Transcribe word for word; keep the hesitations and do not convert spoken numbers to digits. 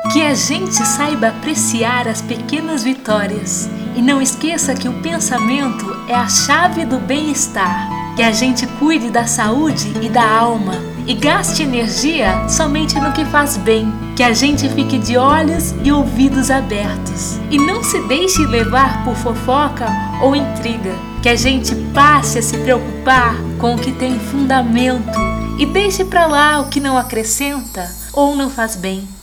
Que a gente saiba apreciar as pequenas vitórias e não esqueça que o pensamento é a chave do bem-estar. Que a gente cuide da saúde e da alma e gaste energia somente no que faz bem. Que a gente fique de olhos e ouvidos abertos e não se deixe levar por fofoca ou intriga. Que a gente passe a se preocupar com o que tem fundamento e deixe pra lá o que não acrescenta ou não faz bem.